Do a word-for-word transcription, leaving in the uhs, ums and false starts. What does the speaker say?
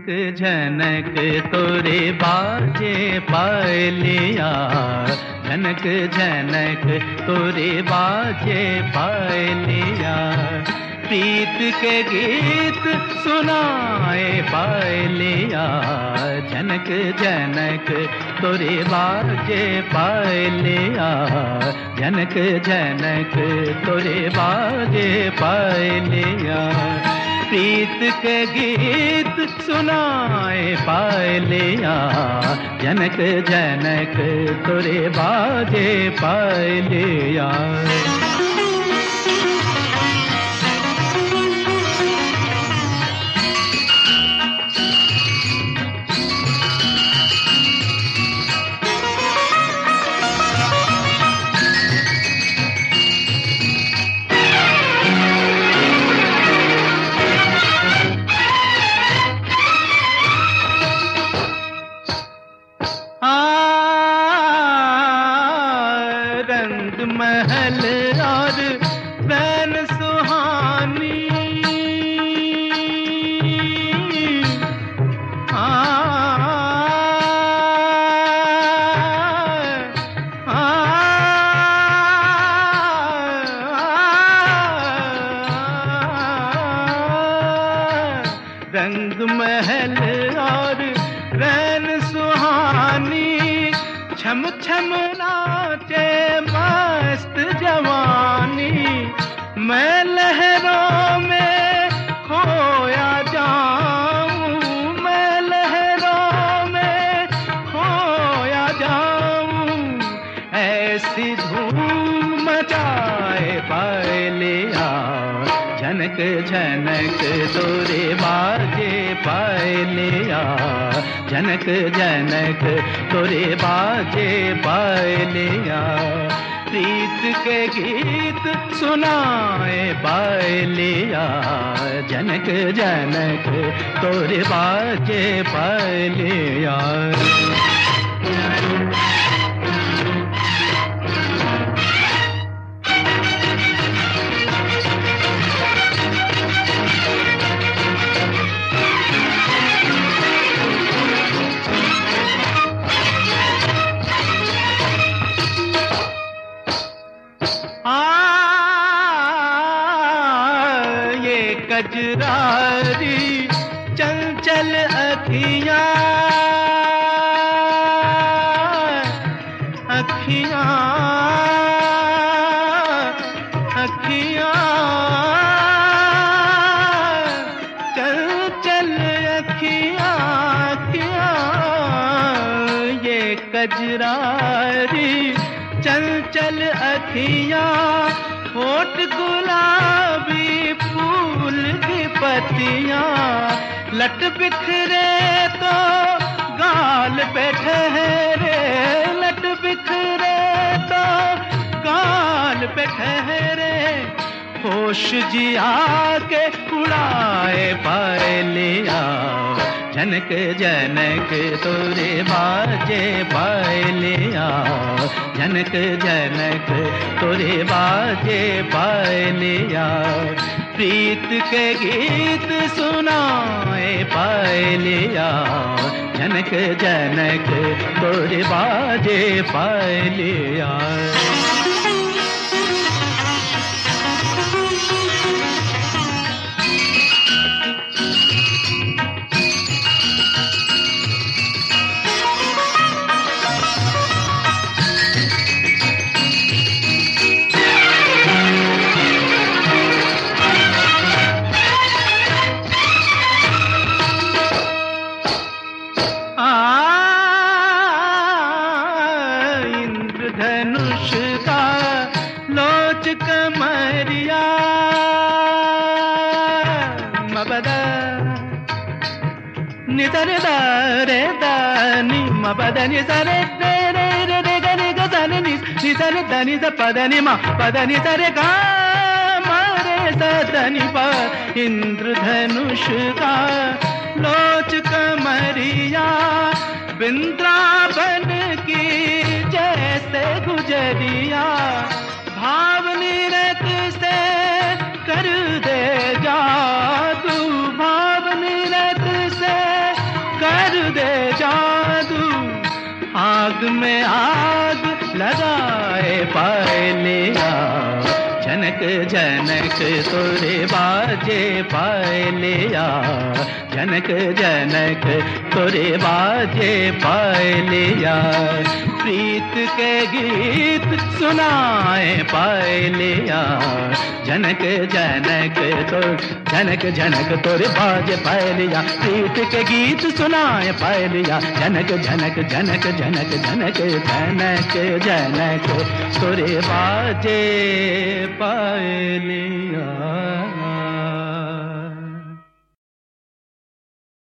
झनक झनक तोरे बाजे पायलिया, झनक झनक तोरे बाजे पायलिया। प्रीत के गीत सुनाए पायलिया, झनक झनक तोरे बाजे पायलिया, झनक झनक तोरे बाजे पायलिया। प्रीत के गीत सुनाए पायलिया, झनक झनक तोरे बाजे पायलिया। महल और बैन सुहानी, आ, आ, रंग महल और रैन सुहानी, छम छम नाचे मस्त जवानी। मैं लहरों में खोया जाऊं, मैं लहरों में खोया जाऊं। ऐसी धूम मचाए पायलिया, झनक झनक तोरे बाजे पायलिया, झनक झनक तोरे बाजे पायलिया। प्रीत के गीत सुनाए पायलिया, झनक झनक तोरे बाजे पायलिया। कजरारी चंचल अखियां, अखियां, अखियां, चंचल अखियां, अखियां। ये कजरारी चंचल अखियां, होठ गुलाबी फूल की पत्तियां। लट बिखरे तो गाल पे ठहरे, लट बिखरे तो गाल पे ठहरे। होश जिया के उड़ाए पायलिया, झनक झनक तोरे बाजे पायलिया, झनक झनक तोरे बाजे पायलिया। प्रीत के गीत सुनाए पायलिया, झनक झनक तोरे बाजे पायलिया। धनुष का लोच कमरिया, मबदा नितरे दारे दानी, मबदा नितरे रे रे रे रे गरे गजाने नितरे दानी द पदनी मा पदनी तरे गा मारे सदनी पा। इंद्रधनुष का लोच कमरिया, वृंदावन की जैसे गुजरिया। भावनी रत से कर दे जादू, भावनी रत से जनक जनक तोरे बाजे पायलिया, जनक जनक तोरे बाजे पायलिया, प्रीत के गीत सुनाए पायलिया, जनक जनक तो जनक जनक तोरे बाजे पायलिया, प्रीत के गीत सुनाए पायलिया, जनक जनक जनक जनक जनक जनक जनक तोरे बाजे पायलिया।